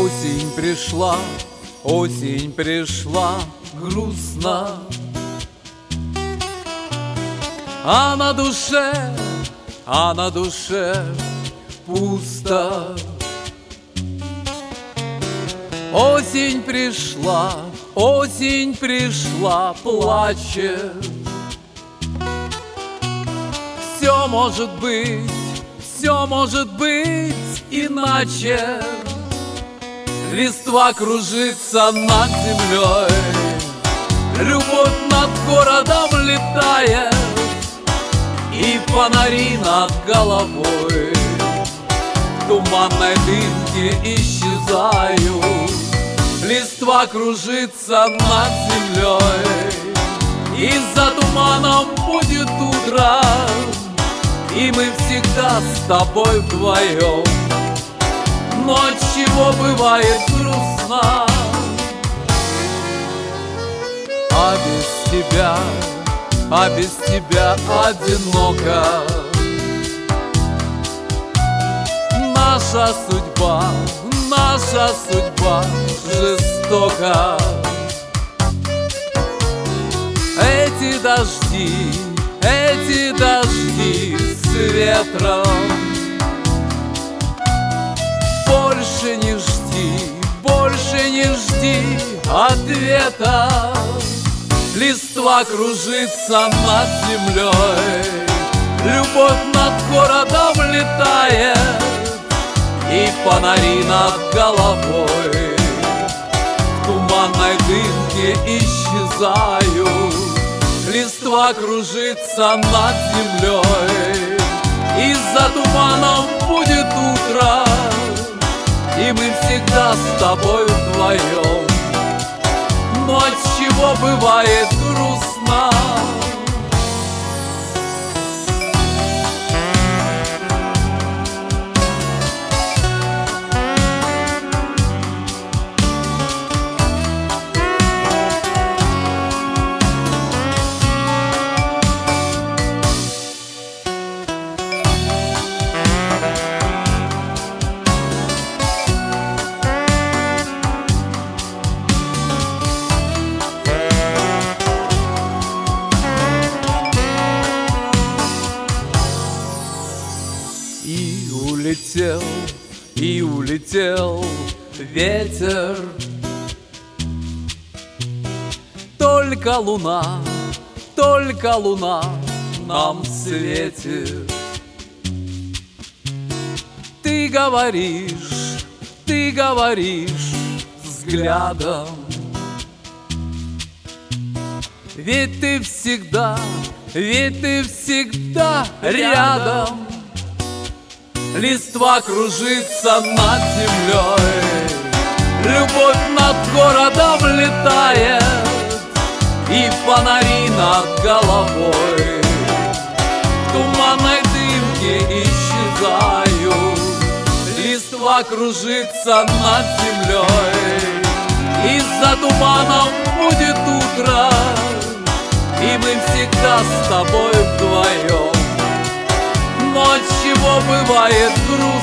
Осень пришла, грустно, а на душе пусто. Осень пришла, плачет. Все может быть иначе. Листва кружится над землей, любовь над городом летает, и фонари над головой в туманной дымке исчезают. Листва кружится над землей, и за туманом будет утро, и мы всегда с тобой вдвоем. Но отчего бывает грустно, а без тебя одиноко. Наша судьба жестока. Эти дожди с ветром. Больше не жди ответа. Листва кружится над землей, любовь над городом летает, и фонари над головой в туманной дымке исчезают. Листва кружится над землей, и за туманом будет утро, и мы всегда с тобой вдвоем. Но отчего бывает грустно, и улетел ветер. Только луна нам светит. Ты говоришь взглядом, ведь ты всегда рядом. Листва кружится над землей, любовь над городом летает, и фонари над головой в туманной дымке исчезают. Листва кружится над землей, и за туманом будет утро, и мы всегда с тобой вдвоем. Но отчего бывает грустно,